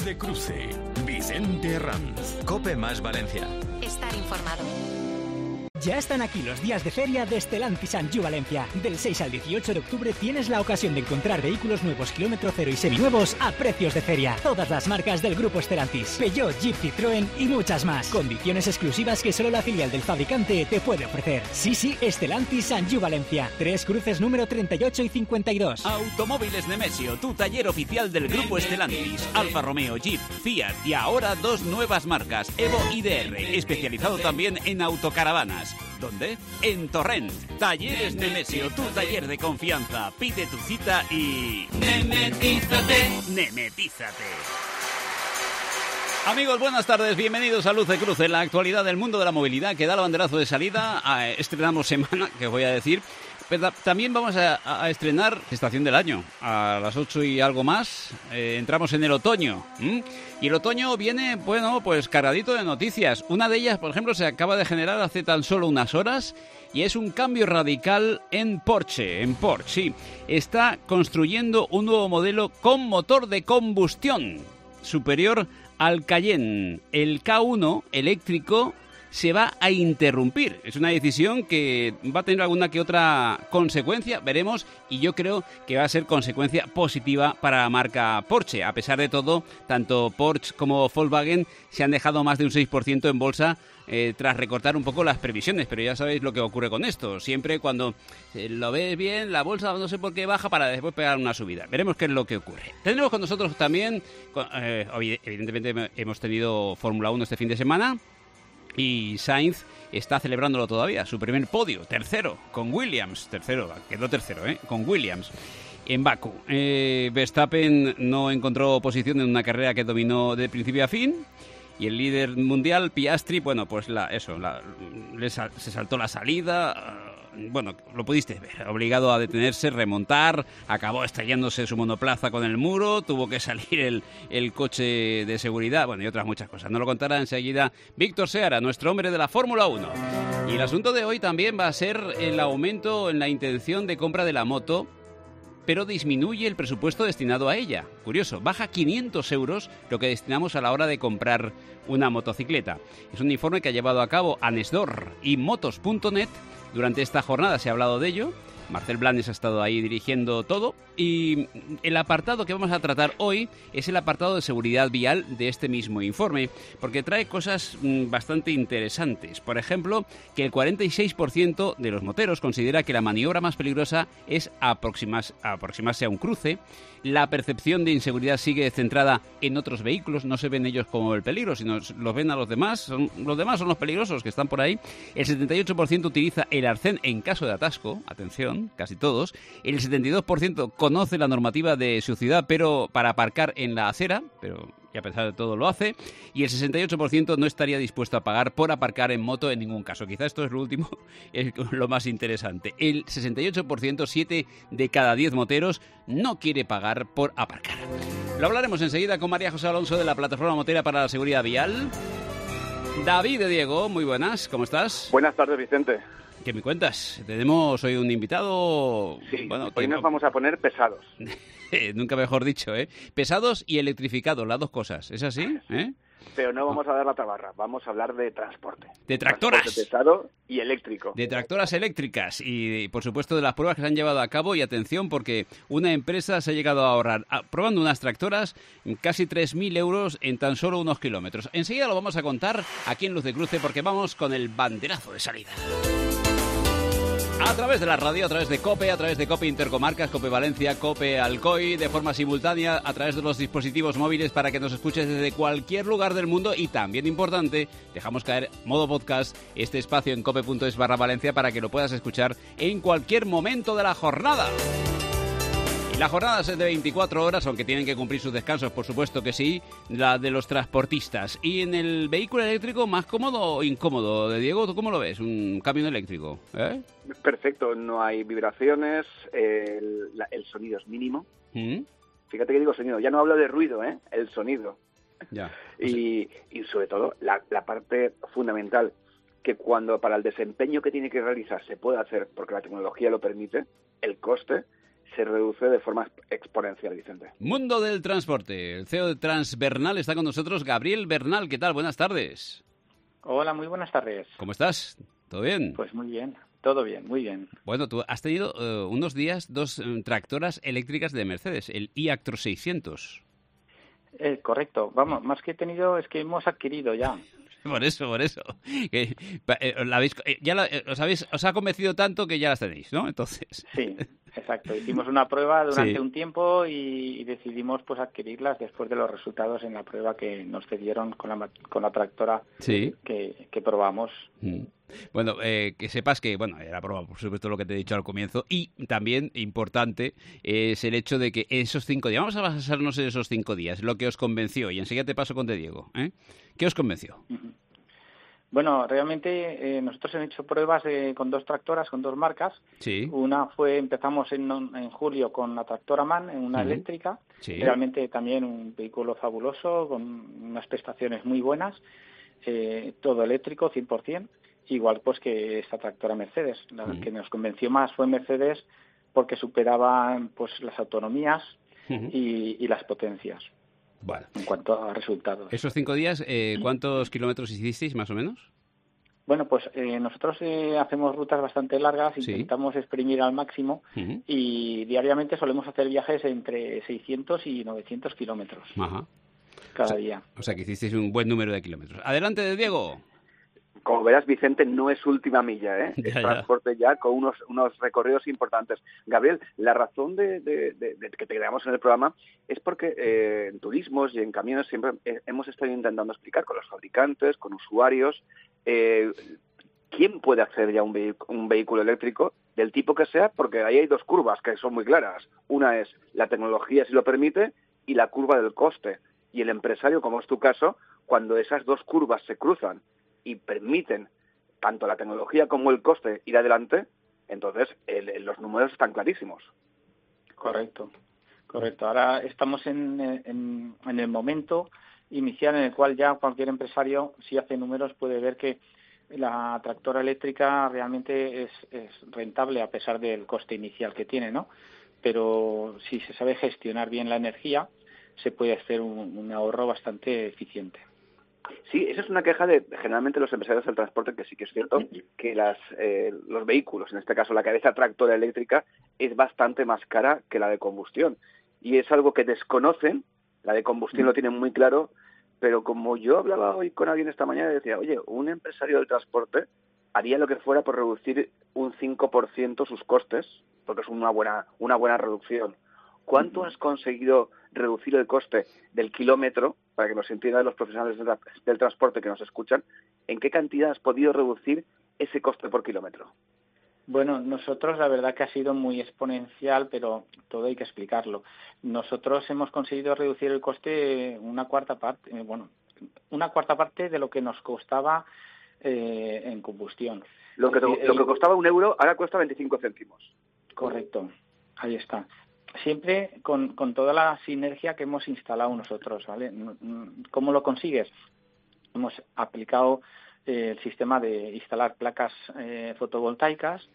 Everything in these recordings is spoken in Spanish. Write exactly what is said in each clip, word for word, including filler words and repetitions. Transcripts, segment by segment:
de Cruce. Vicente Herranz. COPE más Valencia. Estar informado. Ya están aquí los días de feria de Stellantis Anjou Valencia. Del seis al dieciocho de octubre tienes la ocasión de encontrar vehículos nuevos, kilómetro cero y seminuevos a precios de feria. Todas las marcas del grupo Stellantis, Peugeot, Jeep, Citroën y muchas más. Condiciones exclusivas que solo la filial del fabricante te puede ofrecer. Sí, sí, Stellantis Anjou Valencia. Tres Cruces número treinta y ocho y cincuenta y dos. Automóviles Nemesio, tu taller oficial del grupo Stellantis. Alfa Romeo, Jeep, Fiat y ahora dos nuevas marcas, Evo y D R, especializado también en autocaravanas. ¿Dónde? En Torrent. Talleres Nemesio, tu taller de confianza. Pide tu cita y... ¡Nemetízate! ¡Nemetízate! Amigos, buenas tardes. Bienvenidos a Luz de Cruce, la actualidad del mundo de la movilidad que da el banderazo de salida. A, estrenamos semana, que voy a decir. Pero también vamos a, a estrenar estación del año. A las ocho y algo más eh, entramos en el otoño. ¿m? Y el otoño viene, bueno, pues cargadito de noticias. Una de ellas, por ejemplo, se acaba de generar hace tan solo unas horas y es un cambio radical en Porsche. En Porsche, sí. Está construyendo un nuevo modelo con motor de combustión superior al Cayenne. El K uno eléctrico se va a interrumpir. Es una decisión que va a tener alguna que otra consecuencia, veremos, y yo creo que va a ser consecuencia positiva para la marca Porsche. A pesar de todo, tanto Porsche como Volkswagen se han dejado más de un seis por ciento en bolsa eh, tras recortar un poco las previsiones, pero ya sabéis lo que ocurre con esto. Siempre cuando eh, lo ves bien, la bolsa no sé por qué baja para después pegar una subida. Veremos qué es lo que ocurre. Tendremos con nosotros también, eh, evidentemente hemos tenido Fórmula uno este fin de semana, y Sainz está celebrándolo todavía, su primer podio, tercero, con Williams, tercero, quedó tercero, ¿eh? Con Williams, en Bakú. Eh, Verstappen no encontró posición en una carrera que dominó de principio a fin, y el líder mundial, Piastri, bueno, pues la, eso, la, le sal, se saltó la salida. Bueno, lo pudiste ver, obligado a detenerse, remontar, acabó estrellándose su monoplaza con el muro, tuvo que salir el, el coche de seguridad, bueno, y otras muchas cosas. Nos lo contará enseguida Víctor Seara, nuestro hombre de la Fórmula uno. Y el asunto de hoy también va a ser el aumento en la intención de compra de la moto, pero disminuye el presupuesto destinado a ella. Curioso, baja quinientos euros lo que destinamos a la hora de comprar una motocicleta. Es un informe que ha llevado a cabo Anesdor y Motos punto net. Durante esta jornada se ha hablado de ello. Marcel Blanes ha estado ahí dirigiendo todo. Y el apartado que vamos a tratar hoy es el apartado de seguridad vial de este mismo informe, porque trae cosas bastante interesantes. Por ejemplo, que el cuarenta y seis por ciento de los moteros considera que la maniobra más peligrosa es aproximarse, aproximarse a un cruce. La percepción de inseguridad sigue centrada en otros vehículos, no se ven ellos como el peligro, sino los ven a los demás. Son, los demás son los peligrosos que están por ahí. El setenta y ocho por ciento utiliza el arcén en caso de atasco, atención, casi todos. El setenta y dos por ciento conoce la normativa de su ciudad, pero para aparcar en la acera, pero y a pesar de todo lo hace, y el sesenta y ocho por ciento no estaría dispuesto a pagar por aparcar en moto en ningún caso. Quizá esto es lo último, es lo más interesante. El sesenta y ocho por ciento, siete de cada diez moteros, no quiere pagar por aparcar. Lo hablaremos enseguida con María José Alonso de la Plataforma Motera para la Seguridad Vial. David de Diego, muy buenas, ¿cómo estás? Buenas tardes, Vicente. ¿Qué me cuentas? Tenemos hoy un invitado... Sí, bueno, hoy que... nos vamos a poner pesados. Nunca mejor dicho, ¿eh? Pesados y electrificados, las dos cosas. ¿Es así? ¿Eh? Pero no vamos a dar la tabarra, vamos a hablar de transporte. De tractoras. Transporte pesado y eléctrico. De tractoras eléctricas y, por supuesto, de las pruebas que se han llevado a cabo. Y atención, porque una empresa se ha llegado a ahorrar, a, probando unas tractoras, casi tres mil euros en tan solo unos kilómetros. Enseguida lo vamos a contar aquí en Luz de Cruce, porque vamos con el banderazo de salida. A través de la radio, a través de COPE, a través de COPE Intercomarcas, COPE Valencia, COPE Alcoy, de forma simultánea, a través de los dispositivos móviles para que nos escuches desde cualquier lugar del mundo. Y también importante, dejamos caer modo podcast este espacio en cope.es barra Valencia para que lo puedas escuchar en cualquier momento de la jornada. Y la jornada es de veinticuatro horas, aunque tienen que cumplir sus descansos, por supuesto que sí, la de los transportistas. Y en el vehículo eléctrico, ¿más cómodo o incómodo? De Diego, ¿tú cómo lo ves? Un camión eléctrico, ¿eh? Perfecto, no hay vibraciones, el, la, el sonido es mínimo. ¿Mm? Fíjate que digo sonido, ya no hablo de ruido, ¿eh? El sonido. Ya. Y, y sobre todo, la, la parte fundamental, que cuando para el desempeño que tiene que realizar se puede hacer, porque la tecnología lo permite, el coste se reduce de forma exponencial, Vicente. Mundo del transporte. El C E O de Transbernal está con nosotros, Gabriel Bernal. ¿Qué tal? Buenas tardes. Hola, muy buenas tardes. ¿Cómo estás? ¿Todo bien? Pues muy bien, todo bien, muy bien. Bueno, tú has tenido uh, unos días dos um, tractoras eléctricas de Mercedes, el e-Actros seiscientos. Eh, correcto, vamos, más que he tenido es que hemos adquirido ya. Por eso, por eso. Que, eh, la habéis, eh, ya la, eh, os, habéis, os ha convencido tanto que ya las tenéis, ¿no? Entonces. Sí, exacto. Hicimos una prueba durante sí. un tiempo y, y decidimos pues adquirirlas después de los resultados en la prueba que nos cedieron con la, con la tractora sí. que, que probamos. Mm. Bueno, eh, que sepas que, bueno, era prueba, por supuesto, lo que te he dicho al comienzo, y también importante es el hecho de que esos cinco días, vamos a basarnos en esos cinco días, lo que os convenció, y enseguida te paso con De Diego, ¿eh? ¿Qué os convenció? Uh-huh. Bueno, realmente eh, nosotros hemos hecho pruebas eh, con dos tractoras, con dos marcas. Sí. Una fue, empezamos en, en julio con la tractora MAN, en una uh-huh. eléctrica. Sí. Realmente también un vehículo fabuloso, con unas prestaciones muy buenas, eh, todo eléctrico, cien por ciento. Igual pues que esta tractora Mercedes. La uh-huh. que nos convenció más fue Mercedes porque superaba pues las autonomías uh-huh. y, y las potencias. Vale. En cuanto a resultados. ¿Esos cinco días, eh, cuántos kilómetros hicisteis más o menos? Bueno, pues eh, nosotros eh, hacemos rutas bastante largas, sí. Intentamos exprimir al máximo uh-huh. y diariamente solemos hacer viajes entre seiscientos y novecientos kilómetros Ajá. cada o sea, día. O sea que hicisteis un buen número de kilómetros. Adelante, De Diego. Como verás, Vicente, no es última milla, ¿eh? Ya, es ya. transporte ya con unos unos recorridos importantes. Gabriel, la razón de, de, de, de que te quedamos en el programa es porque eh, en turismos y en camiones siempre eh, hemos estado intentando explicar con los fabricantes, con usuarios, eh, quién puede acceder ya a un, vehic- un vehículo eléctrico del tipo que sea, porque ahí hay dos curvas que son muy claras. Una es la tecnología, si lo permite, y la curva del coste. Y el empresario, como es tu caso, cuando esas dos curvas se cruzan y permiten tanto la tecnología como el coste ir adelante, entonces el, el, los números están clarísimos. Correcto, correcto. Ahora estamos en, en, en el momento inicial en el cual ya cualquier empresario, si hace números, puede ver que la tractora eléctrica realmente es, es rentable a pesar del coste inicial que tiene, ¿no? Pero si se sabe gestionar bien la energía, se puede hacer un, un ahorro bastante eficiente. Sí, esa es una queja de generalmente los empresarios del transporte, que sí que es cierto que las eh, los vehículos, en este caso la cabeza tractora eléctrica, es bastante más cara que la de combustión. Y es algo que desconocen, la de combustión lo tienen muy claro, pero como yo hablaba hoy con alguien esta mañana, decía, oye, un empresario del transporte haría lo que fuera por reducir un cinco por ciento sus costes, porque es una buena, una buena reducción. ¿Cuánto has conseguido reducir el coste del kilómetro, para que nos entiendan los profesionales del, del transporte que nos escuchan? ¿En qué cantidad has podido reducir ese coste por kilómetro? Bueno, nosotros la verdad que ha sido muy exponencial, pero todo hay que explicarlo. Nosotros hemos conseguido reducir el coste una cuarta parte, eh, bueno, una cuarta parte de lo que nos costaba eh, en combustión. Lo que, decir, lo el... que costaba un euro ahora cuesta veinticinco céntimos. Correcto, ahí está. Siempre con, con toda la sinergia que hemos instalado nosotros, ¿vale? ¿Cómo lo consigues? Hemos aplicado eh, el sistema de instalar placas eh, fotovoltaicas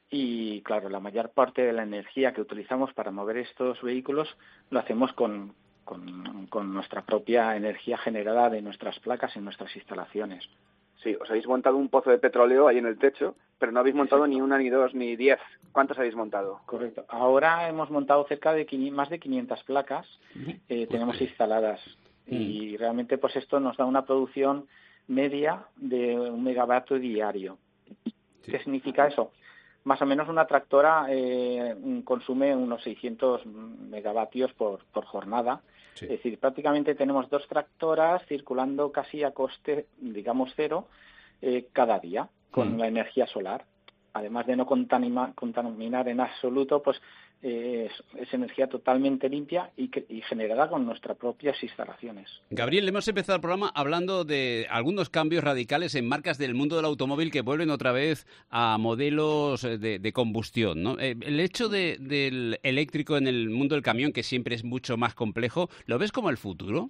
y, claro, la mayor parte de la energía que utilizamos para mover estos vehículos lo hacemos con, con, con nuestra propia energía generada de nuestras placas en nuestras instalaciones. Sí, os habéis montado un pozo de petróleo ahí en el techo, pero no habéis montado Exacto. ni una, ni dos, ni diez. ¿Cuántas habéis montado? Correcto. Ahora hemos montado cerca de quinientas, más de quinientas placas, eh, tenemos instaladas. Mm. Y realmente pues esto nos da una producción media de un megavatio diario. Sí. ¿Qué significa eso? Más o menos una tractora eh, consume unos seiscientos megavatios por, por jornada. Sí. Es decir, prácticamente tenemos dos tractoras circulando casi a coste, digamos, cero eh, cada día con mm. la energía solar. Además de no contaminar, contaminar en absoluto, pues eh, es, es energía totalmente limpia y, que, y generada con nuestras propias instalaciones. Gabriel, hemos empezado el programa hablando de algunos cambios radicales en marcas del mundo del automóvil que vuelven otra vez a modelos de, de combustión, ¿no? Eh, el hecho de, del eléctrico en el mundo del camión, que siempre es mucho más complejo, ¿lo ves como el futuro?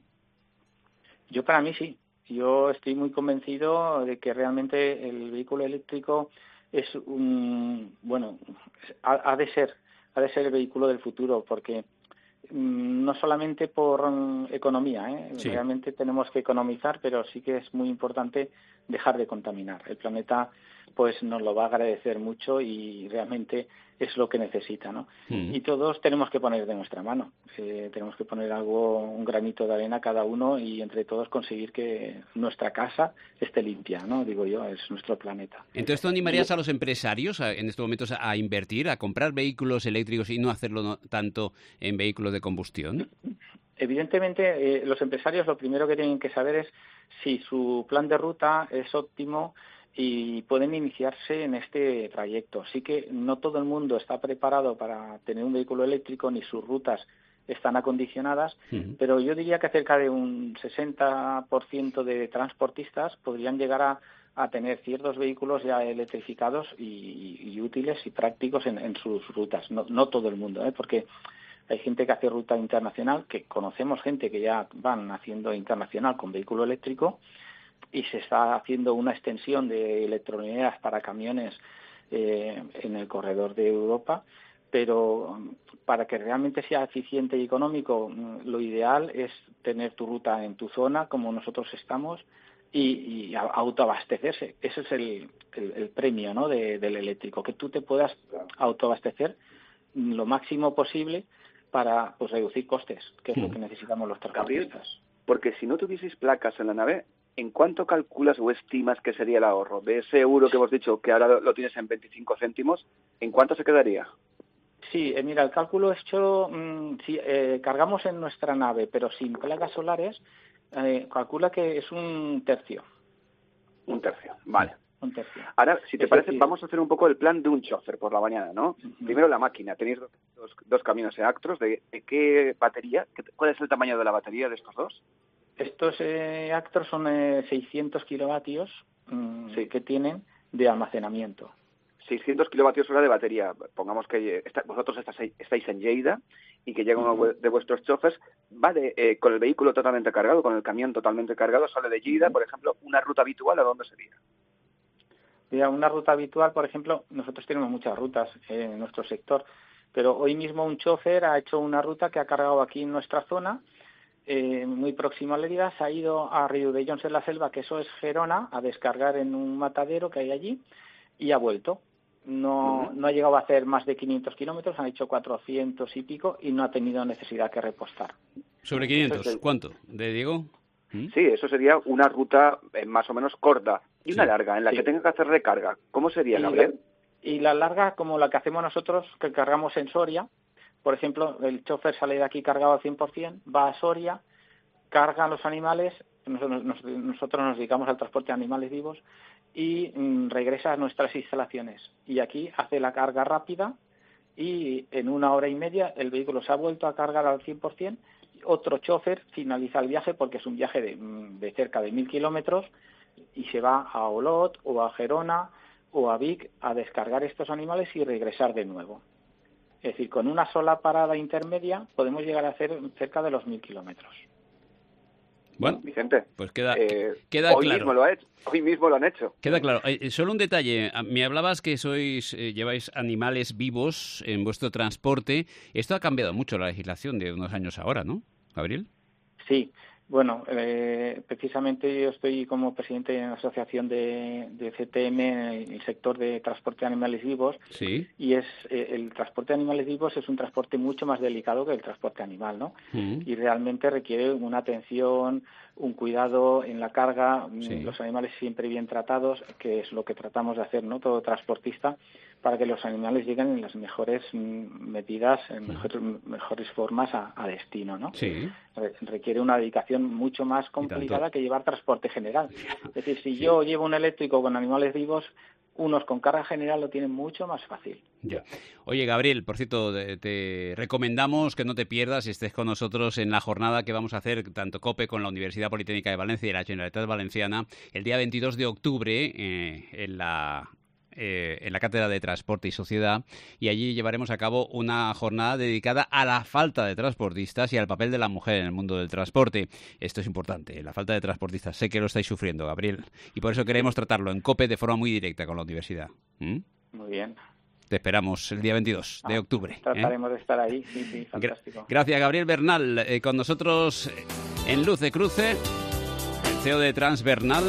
Yo para mí sí. Yo estoy muy convencido de que realmente el vehículo eléctrico es un, bueno, ha, ha de ser ha de ser el vehículo del futuro, porque mmm, no solamente por um, economía, ¿eh? Sí. Realmente tenemos que economizar, pero sí que es muy importante dejar de contaminar. El planeta pues nos lo va a agradecer mucho y realmente es lo que necesita, ¿no? Mm. Y todos tenemos que poner de nuestra mano, eh, tenemos que poner algo, un granito de arena cada uno y entre todos conseguir que nuestra casa esté limpia, ¿no? Digo yo, es nuestro planeta. Entonces, ¿tú animarías a los empresarios a, en estos momentos a invertir, a comprar vehículos eléctricos y no hacerlo no, tanto en vehículos de combustión? Evidentemente, eh, los empresarios lo primero que tienen que saber es si su plan de ruta es óptimo y pueden iniciarse en este trayecto. Sí que no todo el mundo está preparado para tener un vehículo eléctrico ni sus rutas están acondicionadas, uh-huh. pero yo diría que cerca de un sesenta por ciento de transportistas podrían llegar a, a tener ciertos vehículos ya electrificados y, y útiles y prácticos en, en sus rutas. No, no todo el mundo, ¿eh? Porque hay gente que hace ruta internacional, que conocemos gente que ya van haciendo internacional con vehículo eléctrico, y se está haciendo una extensión de electrolineras para camiones eh, en el corredor de Europa, pero para que realmente sea eficiente y económico, lo ideal es tener tu ruta en tu zona, como nosotros estamos, y, y autoabastecerse. Ese es el, el, el premio, ¿no? de, del eléctrico, que tú te puedas autoabastecer lo máximo posible para pues reducir costes, que es lo que necesitamos los transportistas. Porque si no tuvieseis placas en la nave, ¿en cuánto calculas o estimas que sería el ahorro? De ese euro que hemos dicho que ahora lo tienes en veinticinco céntimos, ¿en cuánto se quedaría? Sí, eh, mira, el cálculo hecho, mmm, si eh, cargamos en nuestra nave, pero sin placas solares, eh, calcula que es un tercio. Un tercio, vale. Un tercio. Ahora, si te es parece, decir... vamos a hacer un poco el plan de un chofer por la mañana, ¿no? Uh-huh. Primero la máquina. Tenéis dos, dos, dos camiones Eactros. ¿De, de qué batería? ¿Cuál es el tamaño de la batería de estos dos? Estos eh, Actros son eh, seiscientos kilovatios mmm, sí. que tienen de almacenamiento. seiscientos kilovatios hora de batería. Pongamos que está, vosotros estáis, estáis en Lleida y que llega uno uh-huh. de vuestros choferes, va de, eh, con el vehículo totalmente cargado, con el camión totalmente cargado, sale de Lleida, uh-huh. por ejemplo, una ruta habitual, ¿a dónde sería? Mira, una ruta habitual, por ejemplo, nosotros tenemos muchas rutas eh, en nuestro sector, pero hoy mismo un chofer ha hecho una ruta que ha cargado aquí en nuestra zona, Eh, muy próximo a Lérida, se ha ido a Riudellots en la Selva, que eso es Gerona, a descargar en un matadero que hay allí y ha vuelto. No, uh-huh. no ha llegado a hacer más de quinientos kilómetros, han hecho cuatrocientos y pico y no ha tenido necesidad que repostar. ¿Sobre quinientos? El... ¿Cuánto? ¿De Diego? ¿Mm? Sí, eso sería una ruta eh, más o menos corta y una sí. larga, en la sí. que tenga que hacer recarga. ¿Cómo sería, Gabriel? Y la larga, como la que hacemos nosotros, que cargamos en Soria. Por ejemplo, el chofer sale de aquí cargado al cien por ciento, va a Soria, carga los animales, nosotros nos, nosotros nos dedicamos al transporte de animales vivos y mmm, regresa a nuestras instalaciones. Y aquí hace la carga rápida y en una hora y media el vehículo se ha vuelto a cargar al cien por ciento. Otro chofer finaliza el viaje porque es un viaje de, de cerca de mil kilómetros y se va a Olot o a Gerona o a Vic a descargar estos animales y regresar de nuevo. Es decir, con una sola parada intermedia podemos llegar a hacer cerca de los mil kilómetros. Bueno, Vicente, pues queda, eh, queda hoy claro. Mismo lo ha hecho, hoy mismo lo han hecho. Queda claro. Eh, solo un detalle. Me hablabas que sois eh, lleváis animales vivos en vuestro transporte. Esto ha cambiado mucho la legislación de unos años ahora, ¿no, Gabriel? Sí. Bueno, eh, precisamente yo estoy como presidente de la asociación de, de C T M en el sector de transporte de animales vivos. Sí. Y es eh, el transporte de animales vivos es un transporte mucho más delicado que el transporte animal, ¿no? Uh-huh. Y realmente requiere una atención, un cuidado en la carga, sí. los animales siempre bien tratados, que es lo que tratamos de hacer, ¿no? Todo transportista, para que los animales lleguen en las mejores medidas, en mejores, mejores formas a, a destino, ¿no? Sí. Re- requiere una dedicación mucho más complicada que llevar transporte general. Es decir, si sí. yo llevo un eléctrico con animales vivos, unos con carga general lo tienen mucho más fácil. Ya. Oye, Gabriel, por cierto, te, te recomendamos que no te pierdas y estés con nosotros en la jornada que vamos a hacer, tanto COPE con la Universidad Politécnica de Valencia y la Generalitat Valenciana, el día veintidós de octubre eh, en la... Eh, en la Cátedra de Transporte y Sociedad, y allí llevaremos a cabo una jornada dedicada a la falta de transportistas y al papel de la mujer en el mundo del transporte. Esto es importante, la falta de transportistas. Sé que lo estáis sufriendo, Gabriel, y por eso queremos tratarlo en COPE de forma muy directa con la universidad. ¿Mm? Muy bien. te esperamos el día veintidós de octubre. Trataremos ¿eh? de estar ahí, sí, sí, fantástico. Gracias, Gabriel Bernal, eh, con nosotros en Luz de Cruce, el C E O de Transbernal.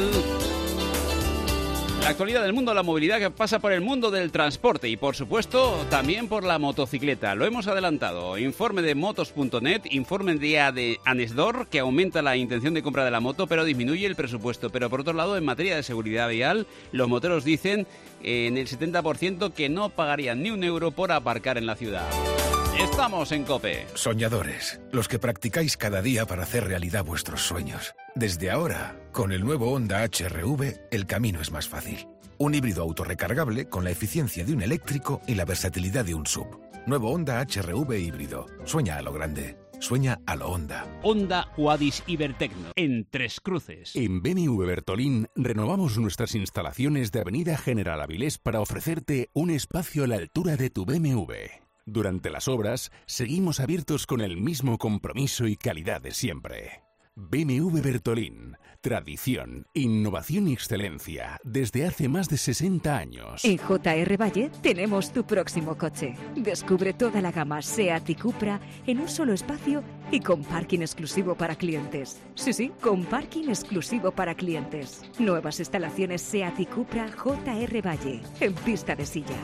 La actualidad del mundo de la movilidad que pasa por el mundo del transporte y, por supuesto, también por la motocicleta. Lo hemos adelantado. Informe de motos punto net, informe de Anesdor, que aumenta la intención de compra de la moto, pero disminuye el presupuesto. Pero, por otro lado, en materia de seguridad vial, los moteros dicen eh, en el setenta por ciento que no pagarían ni un euro por aparcar en la ciudad. Estamos en COPE. Soñadores, los que practicáis cada día para hacer realidad vuestros sueños. Desde ahora, con el nuevo Honda H R V, el camino es más fácil. Un híbrido autorrecargable con la eficiencia de un eléctrico y la versatilidad de un S U V. Nuevo Honda H R V híbrido. Sueña a lo grande. Sueña a lo Honda. Honda Huadis Ibertecno, en Tres Cruces. En B M W Bertolín renovamos nuestras instalaciones de Avenida General Avilés para ofrecerte un espacio a la altura de tu B M W. Durante las obras, seguimos abiertos con el mismo compromiso y calidad de siempre. B M W Bertolín. Tradición, innovación y excelencia desde hace más de sesenta años. En J R Valle tenemos tu próximo coche. Descubre toda la gama SEAT y Cupra en un solo espacio y con parking exclusivo para clientes. Sí, sí, con parking exclusivo para clientes. Nuevas instalaciones SEAT y Cupra J R Valle, en pista de silla.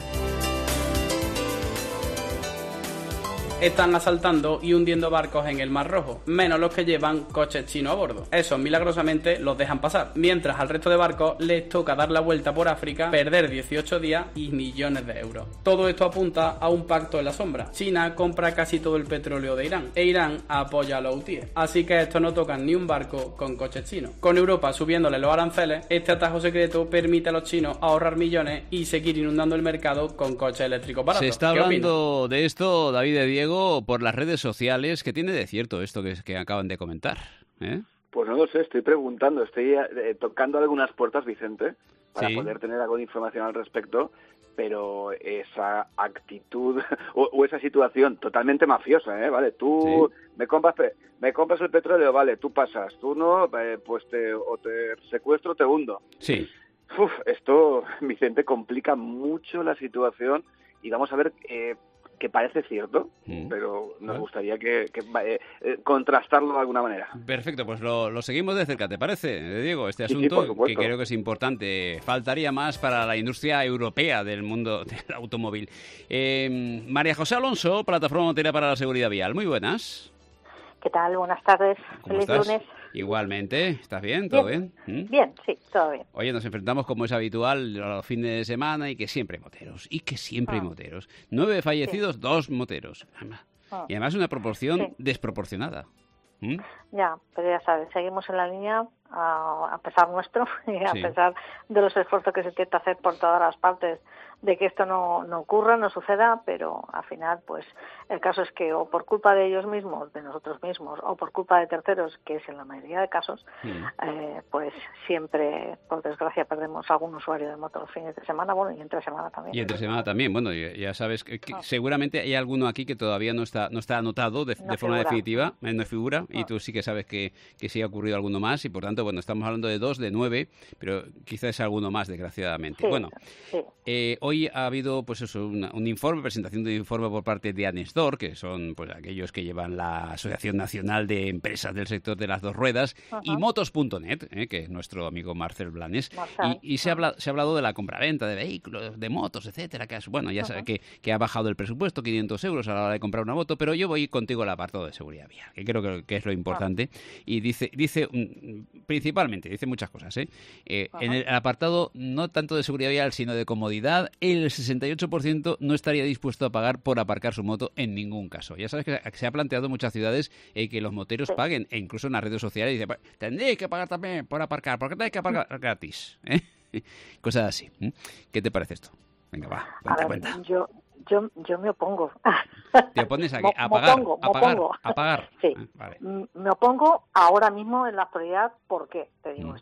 Están asaltando y hundiendo barcos en el Mar Rojo, menos los que llevan coches chinos a bordo. Esos milagrosamente los dejan pasar, mientras al resto de barcos les toca dar la vuelta por África, perder dieciocho días y millones de euros. Todo esto apunta a un pacto en la sombra. China compra casi todo el petróleo de Irán e Irán apoya a los hutíes. Así que estos no tocan ni un barco con coches chinos. Con Europa subiéndole los aranceles, este atajo secreto permite a los chinos ahorrar millones y seguir inundando el mercado con coches eléctricos baratos. Se está hablando de esto, David de Diego, por las redes sociales. ¿Qué tiene de cierto esto que, que acaban de comentar? ¿Eh? Pues no lo sé, estoy preguntando, estoy eh, tocando algunas puertas, Vicente, para sí. poder tener algo de información al respecto, pero esa actitud o, o esa situación totalmente mafiosa, ¿eh? Vale, tú sí. me compras me compras el petróleo, vale, tú pasas, tú no, eh, pues te, o te secuestro, te hundo. Sí. Uf, esto, Vicente, complica mucho la situación y vamos a ver... Eh, que parece cierto, mm. pero nos ¿Eh? gustaría que, que eh, eh, contrastarlo de alguna manera. Perfecto, pues lo, lo seguimos de cerca, ¿te parece, Diego? Este asunto sí, sí, que creo que es importante. Faltaría más para la industria europea del mundo del automóvil. Eh, María José Alonso, Plataforma Motera para la Seguridad Vial. Muy buenas. ¿Qué tal? Buenas tardes. ¿Cómo Feliz estás? lunes. Igualmente. ¿Estás bien? ¿Todo bien? Bien? ¿Mm? Bien, sí, todo bien. Oye, nos enfrentamos, como es habitual, a los fines de semana y que siempre hay moteros. Y que siempre ah. hay moteros. Nueve fallecidos, sí. dos moteros. Ah. Y además una proporción sí. desproporcionada. ¿Mm? Ya, pero ya sabes, seguimos en la línea a, a pesar nuestro y a sí. pesar de los esfuerzos que se intenta hacer por todas las partes de que esto no, no ocurra, no suceda, pero al final, pues, el caso es que o por culpa de ellos mismos, de nosotros mismos, o por culpa de terceros, que es en la mayoría de casos, mm. eh, pues siempre, por desgracia, perdemos algún usuario de moto los fines de semana, bueno, y entre semana también. Y entre semana también, bueno, ya, ya sabes que, que oh. seguramente hay alguno aquí que todavía no está no está anotado de, no de forma definitiva, no figura, oh. y tú sí que sabes que, que sí ha ocurrido alguno más, y por tanto, bueno, estamos hablando de dos, de nueve, pero quizás alguno más, desgraciadamente. Sí, bueno, sí. Eh, hoy ha habido, pues eso, una, un informe, presentación de un informe por parte de Anesdor, que son pues aquellos que llevan la Asociación Nacional de Empresas del Sector de las Dos Ruedas, uh-huh. y motos punto net, eh, que es nuestro amigo Marcel Blanes, Marcel. y, y se, ha hablado, se ha hablado de la compraventa de vehículos, de motos, etcétera, que bueno, ya uh-huh. sabes que, que ha bajado el presupuesto, quinientos euros a la hora de comprar una moto, pero yo voy contigo al apartado de seguridad vial, que creo que, que es lo importante, uh-huh. y dice, dice principalmente, dice muchas cosas, ¿eh? Eh, uh-huh. En el apartado no tanto de seguridad vial, sino de comodidad, el sesenta y ocho por ciento no estaría dispuesto a pagar por aparcar su moto en ningún caso. Ya sabes que se ha planteado en muchas ciudades eh, que los moteros sí. paguen, e incluso en las redes sociales dicen, tendréis que pagar también por aparcar, porque tenéis que aparcar gratis, ¿eh? Cosas así. ¿Qué te parece esto? Venga, va, cuenta, cuenta. Yo, yo, yo me opongo. ¿Te opones a, a pagar? Me opongo, a pagar, me opongo. a pagar. Sí, ah, vale. Me opongo ahora mismo en la actualidad. ¿Por qué te digo mm. esto?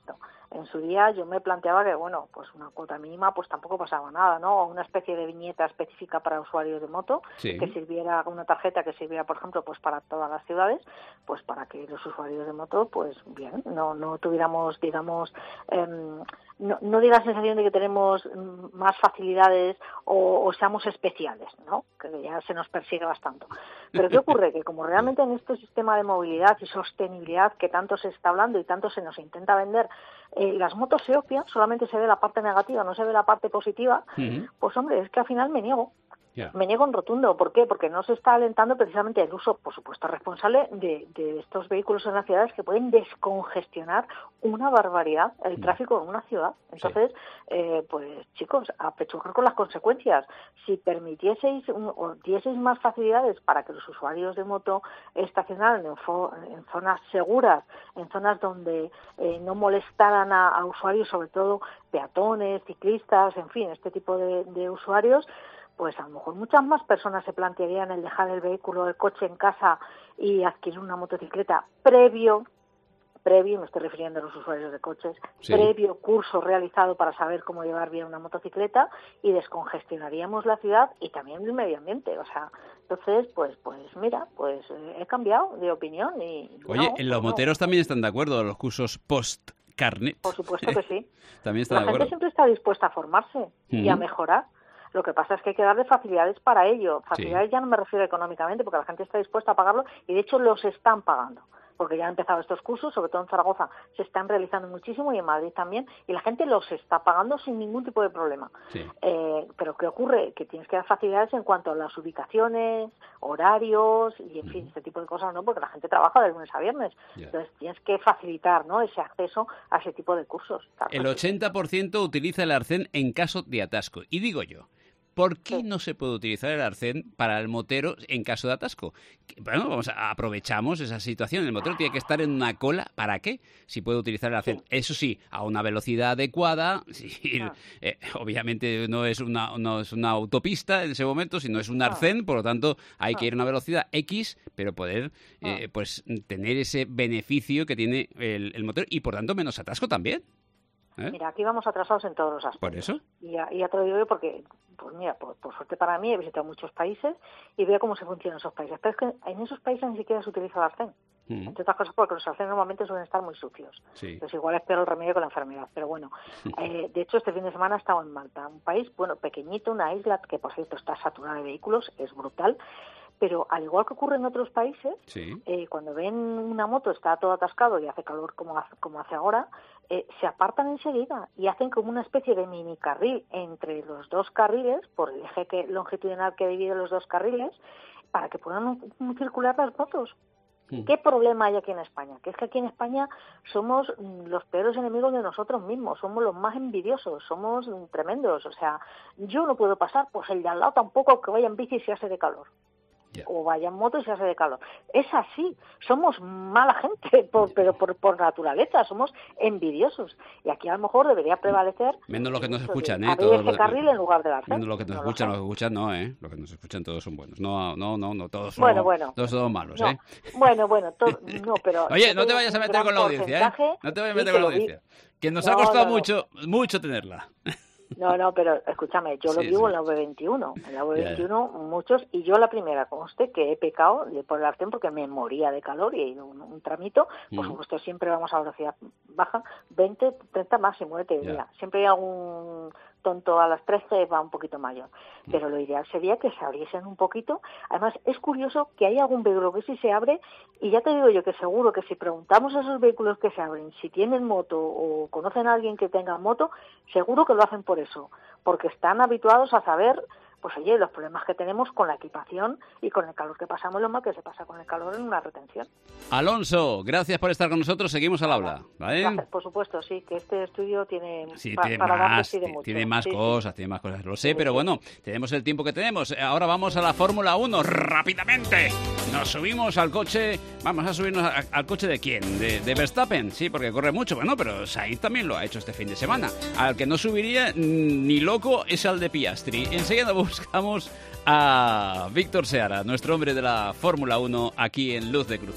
en su día yo me planteaba que, bueno, pues una cuota mínima pues tampoco pasaba nada, ¿no? O una especie de viñeta específica para usuarios de moto, sí. que sirviera, una tarjeta que sirviera, por ejemplo, pues para todas las ciudades, pues para que los usuarios de moto, pues bien, no, no tuviéramos, digamos, eh, no, no diera la sensación de que tenemos más facilidades o, o seamos especiales, ¿no? Que ya se nos persigue bastante. Pero ¿qué ocurre? Que como realmente en este sistema de movilidad y sostenibilidad que tanto se está hablando y tanto se nos intenta vender, eh, las motos se obvian, solamente se ve la parte negativa, no se ve la parte positiva, uh-huh. pues hombre, es que al final me niego. Yeah. Me niego en rotundo. ¿Por qué? Porque no se está alentando precisamente el uso, por supuesto, responsable de, de estos vehículos en las ciudades que pueden descongestionar una barbaridad el tráfico en una ciudad. Entonces, sí. eh, pues chicos, a pechugar con las consecuencias. Si permitieseis un, o dieseis más facilidades para que los usuarios de moto estacionaran en, fo, en zonas seguras, en zonas donde eh, no molestaran a, a usuarios, sobre todo peatones, ciclistas, en fin, este tipo de, de usuarios, pues a lo mejor muchas más personas se plantearían el dejar el vehículo, el coche en casa y adquirir una motocicleta previo, previo, me estoy refiriendo a los usuarios de coches, sí. previo curso realizado para saber cómo llevar bien una motocicleta y descongestionaríamos la ciudad y también el medio ambiente. O sea, entonces, pues pues mira, pues eh, he cambiado de opinión y... Oye, no, los no. moteros también están de acuerdo, los cursos post carnet. Por supuesto que sí. También están la de acuerdo. gente siempre está dispuesta a formarse uh-huh. y a mejorar. Lo que pasa es que hay que darle facilidades para ello. Facilidades sí. ya no me refiero económicamente, porque la gente está dispuesta a pagarlo y de hecho los están pagando. Porque ya han empezado estos cursos, sobre todo en Zaragoza, se están realizando muchísimo y en Madrid también, y la gente los está pagando sin ningún tipo de problema. Sí. Eh, pero ¿qué ocurre? Que tienes que dar facilidades en cuanto a las ubicaciones, horarios y, en fin, este tipo de cosas, ¿no? Porque la gente trabaja de lunes a viernes. Yeah. Entonces tienes que facilitar, ¿no?, ese acceso a ese tipo de cursos. Claro, el ochenta por ciento utiliza el Arcén en caso de atasco. Y digo yo, ¿por qué no se puede utilizar el Arcén para el motero en caso de atasco? Bueno, vamos a, aprovechamos esa situación. El motero tiene que estar en una cola. ¿Para qué? Si puede utilizar el Arcén. Sí. Eso sí, a una velocidad adecuada. Sí, ah. eh, obviamente no es, una, no es una autopista en ese momento, sino es un Arcén. Por lo tanto, hay ah. que ir a una velocidad X, pero poder eh, ah. pues tener ese beneficio que tiene el, el motero y, por tanto, menos atasco también. ¿Eh? Mira, aquí vamos atrasados en todos los aspectos. ¿Por eso? Y ya, y ya te lo digo yo porque, pues mira, por, por suerte para mí, he visitado muchos países y veo cómo se funcionan esos países. Pero es que en esos países ni siquiera se utiliza el Arcén. Mm. Entre otras cosas porque los arcenes normalmente suelen estar muy sucios. Sí. Entonces igual es peor el remedio que la enfermedad. Pero bueno, eh, de hecho este fin de semana he estado en Malta, un país, bueno, pequeñito, una isla que por cierto está saturada de vehículos, es brutal. Pero al igual que ocurre en otros países, sí. eh, cuando ven una moto está todo atascado y hace calor como hace, como hace ahora, eh, se apartan enseguida y hacen como una especie de mini carril entre los dos carriles, por el eje que, longitudinal que divide los dos carriles, para que puedan un, un circular las motos. Sí. ¿Qué problema hay aquí en España? Que es que aquí en España somos los peores enemigos de nosotros mismos, somos los más envidiosos, somos tremendos. O sea, yo no puedo pasar, pues el de al lado tampoco, que vaya en bici y se hace de calor. Yeah. O vaya en moto y se hace de calor. Es así, somos mala gente, por, pero por, por naturaleza, somos envidiosos. Y aquí a lo mejor debería prevalecer... Menos lo que nos escuchan, ¿eh? Abrir ese carril en lugar de darse. Menos lo que nos no escuchan, lo que escuchan no, ¿eh? Lo que nos escuchan todos son buenos. No, no, no, no todos son, bueno, bueno. Todos son malos, no. ¿eh? Bueno, bueno, to, no, pero... Oye, no te vayas a meter con la audiencia, ¿eh? No te vayas a meter con la audiencia. Que nos no, ha costado no, no. mucho, mucho tenerla. No, no, pero escúchame, yo lo sí, vivo sí. en la V veintiuno, en la V veintiuno yeah, yeah. muchos, y yo la primera, conste que he pecado por el Arcén porque me moría de calor y he ido un, un tramito, por mm. supuesto siempre vamos a velocidad baja, veinte, treinta máximo, te diría, yeah. siempre hay algún tonto a las trece va un poquito mayor, mm. pero lo ideal sería que se abriesen un poquito. Además es curioso que hay algún vehículo que sí se abre, y ya te digo yo que seguro que si preguntamos a esos vehículos que se abren si tienen moto o conocen a alguien que tenga moto, seguro que lo hacen por eso, porque están habituados a saber, pues oye, los problemas que tenemos con la equipación y con el calor que pasamos, lo mal que se pasa con el calor en una retención. Alonso, gracias por estar con nosotros, seguimos al habla, ¿vale? Gracias, por supuesto, sí, que este estudio tiene, sí, pa, tiene para más, darle, mucho. tiene más sí, cosas, sí. tiene más cosas, lo sé, sí, pero sí. bueno, tenemos el tiempo que tenemos. Ahora vamos a la Fórmula uno, rápidamente. Nos subimos al coche, vamos a subirnos a, al coche de quién, de, de Verstappen, sí, porque corre mucho, bueno, pero Sainz también lo ha hecho este fin de semana. Al que no subiría ni loco es al de Piastri. Enseguida buscamos a Víctor Seara, nuestro hombre de la Fórmula uno, aquí en Luz de Cruce, amigos.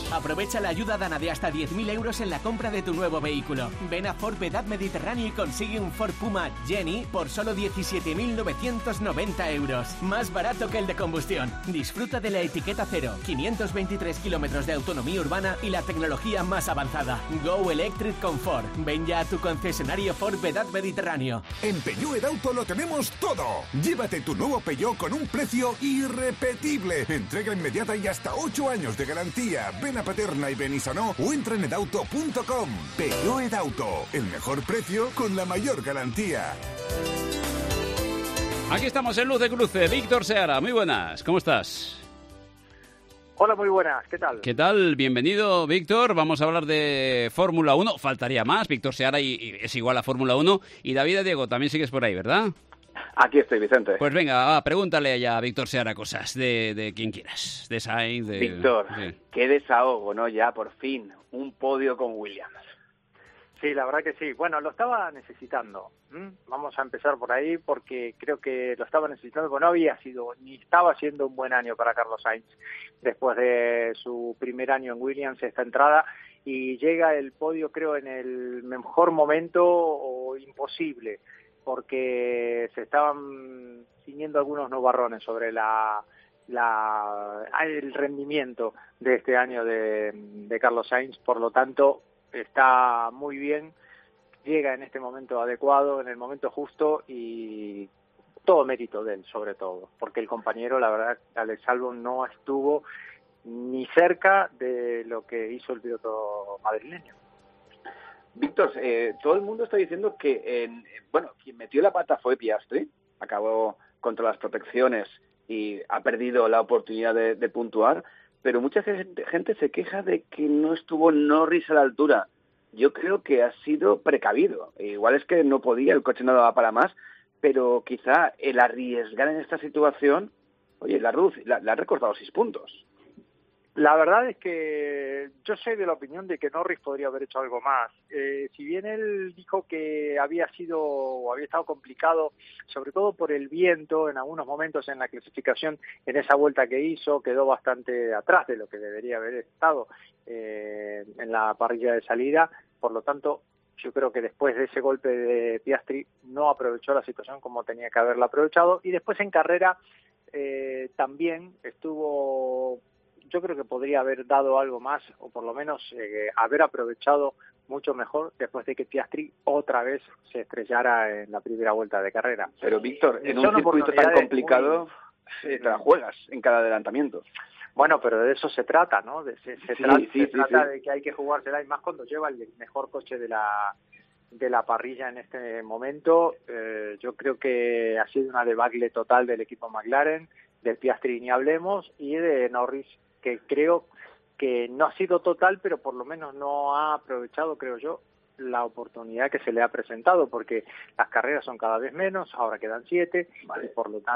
Aprovecha la ayuda Dana de hasta diez mil euros en la compra de tu nuevo vehículo. Ven a Ford Vedad Mediterráneo y consigue un Ford Puma Jenny por solo diecisiete mil novecientos noventa euros. Más barato que el de combustión. Disfruta de la etiqueta cero, quinientos veintitrés kilómetros de autonomía urbana y la tecnología más avanzada. Go Electric con Ford. Ven ya a tu concesionario Ford Vedad Mediterráneo. En Peugeot Edauto lo tenemos todo. Llévate tu nuevo Peugeot con un precio irrepetible. Entrega inmediata y hasta ocho años de garantía. Ven a Paterna y Benissanó o entra en edauto punto com. Peugeot Edauto, el mejor precio con la mayor garantía. Aquí estamos en Luz de Cruce. Víctor Seara, muy buenas, ¿cómo estás? Hola, muy buenas, ¿qué tal? ¿Qué tal? Bienvenido, Víctor. Vamos a hablar de Fórmula uno. Faltaría más. Víctor Seara y, y es igual a Fórmula uno. Y David de Diego, también sigues por ahí, ¿verdad? Aquí estoy, Vicente. Pues venga, va, pregúntale ya a Víctor Seara cosas de, de quien quieras. De Sainz, de... Víctor, de... qué desahogo, ¿no? Ya, por fin, un podio con Williams. Sí, la verdad que sí. Bueno, lo estaba necesitando. ¿Mm? Vamos a empezar por ahí porque creo que lo estaba necesitando, porque no había sido, ni estaba siendo un buen año para Carlos Sainz después de su primer año en Williams, esta entrada, y llega el podio, creo, en el mejor momento o imposible, porque se estaban ciñendo algunos nubarrones sobre la, la el rendimiento de este año de, de Carlos Sainz. Por lo tanto, está muy bien, llega en este momento adecuado, en el momento justo, y todo mérito de él, sobre todo, porque el compañero, la verdad, Alex Albon, no estuvo ni cerca de lo que hizo el piloto madrileño. Víctor, eh, todo el mundo está diciendo que, en, bueno, quien metió la pata fue Piastri, acabó contra las protecciones y ha perdido la oportunidad de, de puntuar, pero mucha gente, gente se queja de que no estuvo Norris a la altura. Yo creo que ha sido precavido. Igual es que no podía, el coche no daba para más, pero quizá el arriesgar en esta situación, oye, la, la, la ha recortado seis puntos. La verdad es que yo soy de la opinión de que Norris podría haber hecho algo más. Eh, si bien él dijo que había sido o había estado complicado, sobre todo por el viento, en algunos momentos en la clasificación, en esa vuelta que hizo, quedó bastante atrás de lo que debería haber estado eh, en la parrilla de salida. Por lo tanto, yo creo que después de ese golpe de Piastri no aprovechó la situación como tenía que haberla aprovechado. Y después en carrera eh, también estuvo... Yo creo que podría haber dado algo más, o por lo menos eh, haber aprovechado mucho mejor después de que Piastri otra vez se estrellara en la primera vuelta de carrera. Pero Víctor, en un circuito tan complicado, muy... te la juegas en cada adelantamiento. Bueno, pero de eso se trata, ¿no? De, se se, sí, tra- sí, se sí, trata sí. de que hay que jugársela, y más cuando lleva el mejor coche de la de la parrilla en este momento. Eh, yo creo que ha sido una debacle total del equipo McLaren, de Piastri ni hablemos, y de Norris, que creo que no ha sido total, pero por lo menos no ha aprovechado, creo yo, la oportunidad que se le ha presentado, porque las carreras son cada vez menos, ahora quedan siete, vale. Y por lo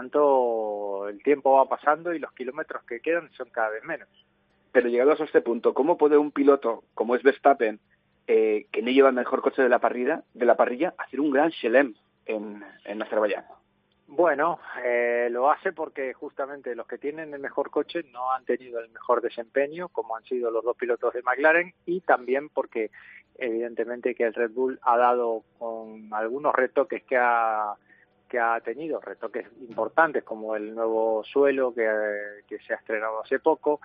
tanto el tiempo va pasando y los kilómetros que quedan son cada vez menos. Pero llegados a este punto, ¿cómo puede un piloto como es Verstappen, eh, que no lleva el mejor coche de la parrilla, de la parrilla hacer un gran Chelem en, en Azerbaiyán? Bueno, eh, lo hace porque justamente los que tienen el mejor coche no han tenido el mejor desempeño, como han sido los dos pilotos de McLaren, y también porque evidentemente que el Red Bull ha dado con algunos retoques que ha que ha tenido, retoques importantes como el nuevo suelo que, que se ha estrenado hace poco,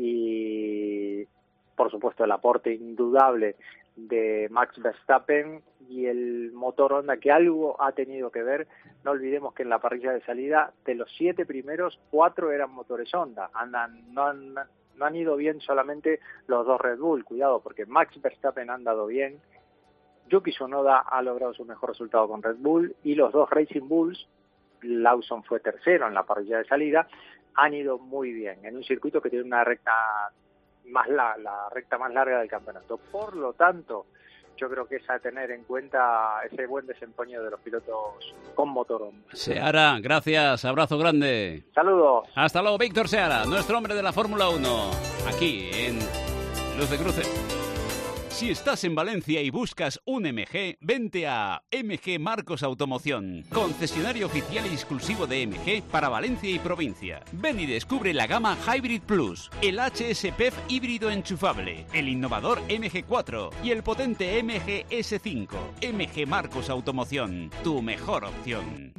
y por supuesto el aporte indudable de Max Verstappen y el motor Honda, que algo ha tenido que ver. No olvidemos que en la parrilla de salida, de los siete primeros, cuatro eran motores Honda. Andan, no, han, no han ido bien solamente los dos Red Bull, cuidado, porque Max Verstappen ha andado bien, Yuki Tsunoda ha logrado su mejor resultado con Red Bull, y los dos Racing Bulls, Lawson fue tercero en la parrilla de salida, han ido muy bien en un circuito que tiene una recta más la, la recta más larga del campeonato. Por lo tanto, yo creo que es a tener en cuenta ese buen desempeño de los pilotos con motor Honda. Seara, gracias, abrazo grande. Saludos. Hasta luego, Víctor Seara, nuestro hombre de la Fórmula uno, aquí en Luz de Cruce. Si estás en Valencia y buscas un M G, vente a M G Marcos Automoción, concesionario oficial y exclusivo de M G para Valencia y provincia. Ven y descubre la gama Hybrid Plus, el H S P E F híbrido enchufable, el innovador M G cuatro y el potente M G S cinco. M G Marcos Automoción, tu mejor opción.